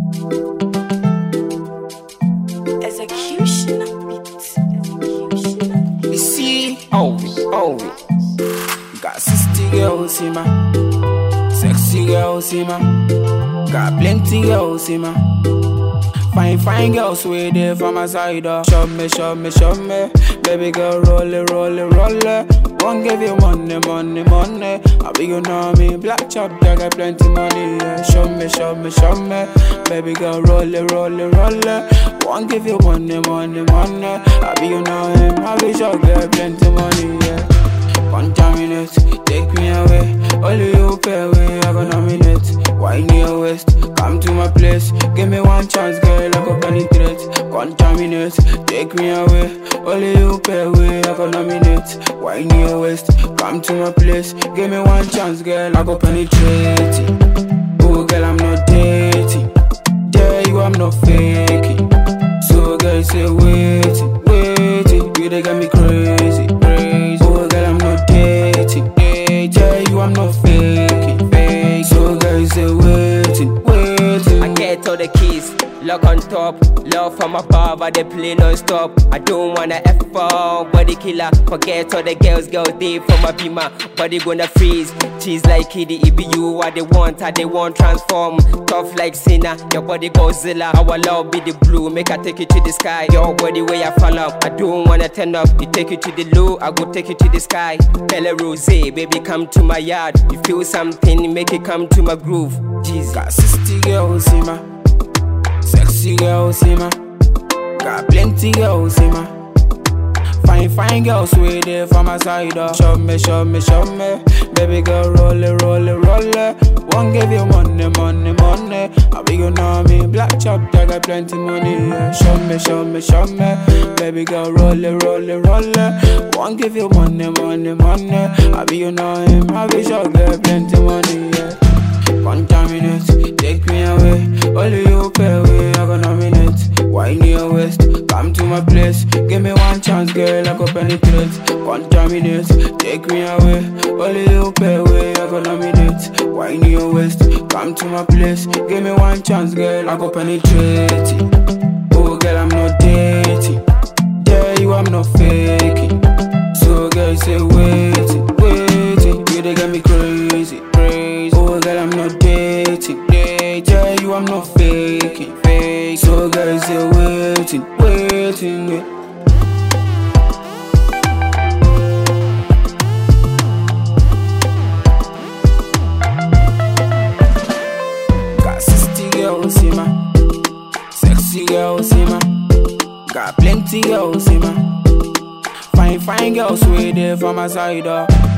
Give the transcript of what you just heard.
Execution beats. You see, got 60 girls in my, sexy girls in my, got plenty girls in my, fine girls way there for my side. Show me, baby girl, roll it. Won't give you money. I be you know me, black chop, I got plenty money. Yeah. Show me, baby girl, roll it. Won't give you money. I be you know him, I be sure get plenty money. Yeah. Contaminate, take me away. Only you pay way, I go nominate. Why near west? Come to my place. Give me one chance, girl, I go penetrate. Contaminate, take me away. Only you pay way, I go nominate. Why near west? Come to my place. Give me one chance, girl, I go penetrate. Oh, girl, I'm not dating. Tell you I'm not faking. So, girl, say waiting. You they got me crazy. Oh, girl, I'm not dating. Tell you I'm not faking. So, girl, say waiting. I get all the keys, lock on top. Love from above, I they play non-stop. I don't wanna F4, body killer. Forget all the girls day for my beamer. Body gonna freeze, cheese like Kiddy. It be you what they want transform. Tough like Sinner, your body Godzilla. Our love be the blue, make I take you to the sky. Your body where I fall up, I don't wanna turn up. You take you to the low, I go take you to the sky. Bella Rose, baby come to my yard. You feel something, make it come to my groove. Jesus. Got 60 girls in my, sexy girls in my, got plenty girls in my, fine girls way there for my side. Show me, baby girl, roll it. Won't give you money. I be you know me, black chop, I got plenty money. Yeah. Show me, baby girl, roll it. Won't give you money. I be you know him, I be sure get plenty money. Yeah. Contaminate, take me away. Only you pay way, I go nominate. Why near west? Come to my place. Give me one chance, girl, I go penetrate. Contaminate, take me away. Only you pay way, I go nominate. Why near west? Come to my place. Give me one chance, girl, I go penetrate. Oh, girl, I'm not dating. Tell you I'm not faking. So, girl, say waiting. You they got me crazy. Oh, girl, I'm not dating. Tell you I'm not faking. So, girl, say waiting. Got 60 girls in my, sexy girls in my, got plenty girls in my, fine girls way there for my side.